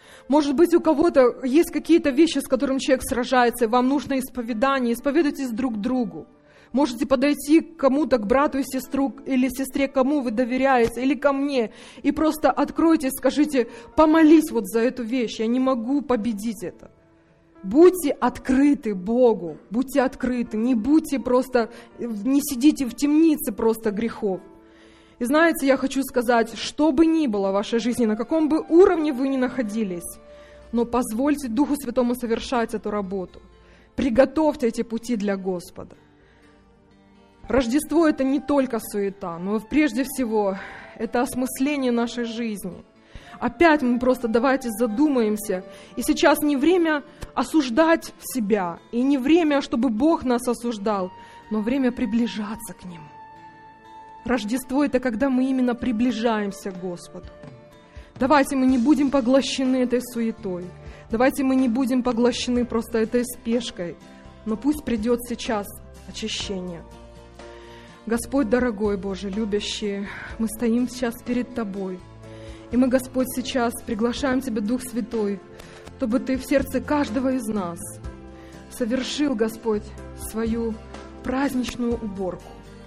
Может быть, у кого-то есть какие-то вещи, с которыми человек сражается, и вам нужно исповедание, исповедуйтесь друг другу. Можете подойти к кому-то, к брату и сестру, или сестре, кому вы доверяете, или ко мне, и просто откройте, скажите: помолись вот за эту вещь, я не могу победить это. Будьте открыты Богу, будьте открыты, не будьте просто, не сидите в темнице просто грехов. И знаете, я хочу сказать, что бы ни было в вашей жизни, на каком бы уровне вы ни находились, но позвольте Духу Святому совершать эту работу. Приготовьте эти пути для Господа. Рождество – это не только суета, но прежде всего это осмысление нашей жизни. Опять мы просто давайте задумаемся. И сейчас не время осуждать себя, и не время, чтобы Бог нас осуждал, но время приближаться к Нему. Рождество – это когда мы именно приближаемся к Господу. Давайте мы не будем поглощены этой суетой. Давайте мы не будем поглощены просто этой спешкой. Но пусть придет сейчас очищение. Господь дорогой, Боже, любящий, мы стоим сейчас перед Тобой. И мы, Господь, сейчас приглашаем Тебя, Дух Святой, чтобы Ты в сердце каждого из нас совершил, Господь, свою праздничную уборку.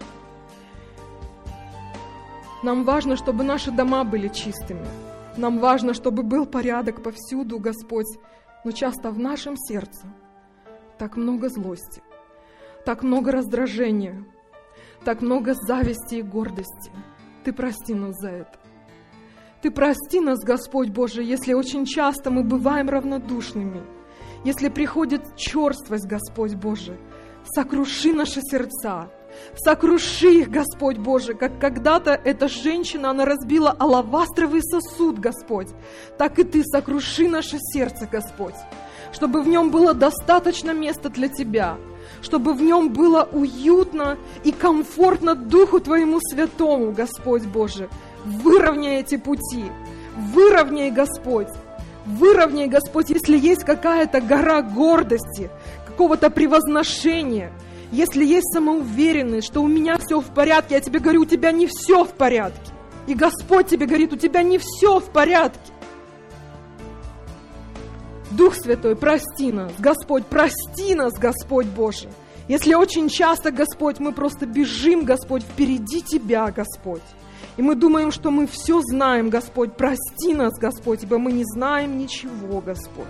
Нам важно, чтобы наши дома были чистыми. Нам важно, чтобы был порядок повсюду, Господь. Но часто в нашем сердце так много злости, так много раздражения, так много зависти и гордости. Ты прости нас за это. Ты прости нас, Господь Боже, если очень часто мы бываем равнодушными, если приходит черствость, Господь Боже. Сокруши наши сердца, сокруши их, Господь Боже, как когда-то эта женщина, она разбила алавастровый сосуд, Господь, так и Ты сокруши наше сердце, Господь, чтобы в нем было достаточно места для Тебя, чтобы в нем было уютно и комфортно Духу Твоему Святому, Господь Боже. Выровняй эти пути, выровняй, Господь, выровняй, Господь, если есть какая-то гора гордости, какого-то превозношения, если есть самоуверенность, что у меня все в порядке, я тебе говорю, у тебя не все в порядке. И Господь тебе говорит, у тебя не все в порядке. Дух Святой, прости нас, Господь, прости нас, Господь Боже. Если очень часто, Господь, мы просто бежим, Господь, впереди Тебя, Господь. И мы думаем, что мы все знаем, Господь, прости нас, Господь, ибо мы не знаем ничего, Господь.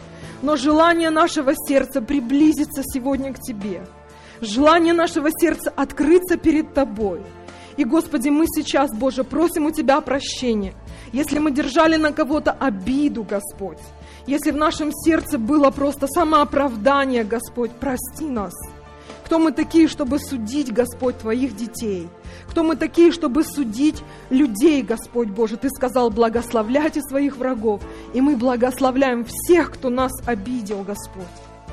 Но желание нашего сердца приблизиться сегодня к Тебе. Желание нашего сердца открыться перед Тобой. И, Господи, мы сейчас, Боже, просим у Тебя прощения. Если мы держали на кого-то обиду, Господь, если в нашем сердце было просто самооправдание, Господь, прости нас. Кто мы такие, чтобы судить, Господь, Твоих детей? Кто мы такие, чтобы судить людей, Господь Боже? Ты сказал, благословляйте своих врагов, и мы благословляем всех, кто нас обидел, Господь.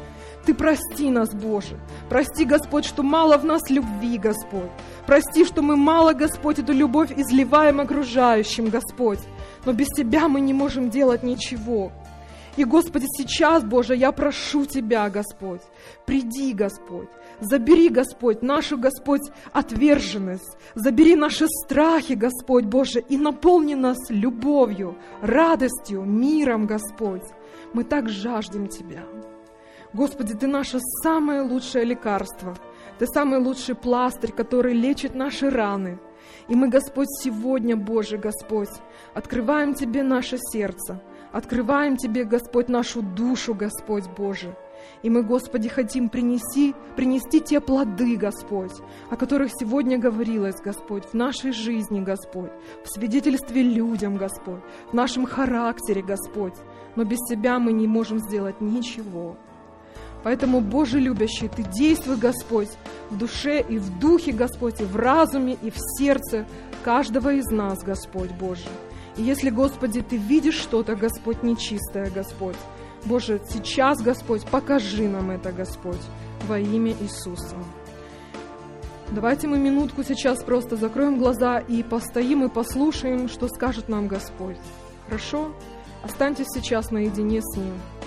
Ты прости нас, Боже. Прости, Господь, что мало в нас любви, Господь. Прости, что мы мало, Господь, эту любовь изливаем окружающим, Господь. Но без Тебя мы не можем делать ничего. И, Господи, сейчас, Боже, я прошу Тебя, Господь, приди, Господь, забери, Господь, нашу, Господь, отверженность, забери наши страхи, Господь Боже, и наполни нас любовью, радостью, миром, Господь. Мы так жаждем Тебя. Господи, Ты наше самое лучшее лекарство, Ты самый лучший пластырь, который лечит наши раны. И мы, Господь, сегодня, Боже, Господь, открываем Тебе наше сердце, открываем Тебе, Господь, нашу душу, Господь Боже. И мы, Господи, хотим принести, принести те плоды, Господь, о которых сегодня говорилось, Господь, в нашей жизни, Господь, в свидетельстве людям, Господь, в нашем характере, Господь. Но без Тебя мы не можем сделать ничего. Поэтому, Боже любящий, Ты действуй, Господь, в душе и в духе, Господь, и в разуме, и в сердце каждого из нас, Господь Боже. И если, Господи, Ты видишь что-то, Господь, нечистое, Господь, Боже, сейчас, Господь, покажи нам это, Господь, во имя Иисуса. Давайте мы минутку сейчас просто закроем глаза и постоим и послушаем, что скажет нам Господь. Хорошо? Останьтесь сейчас наедине с Ним.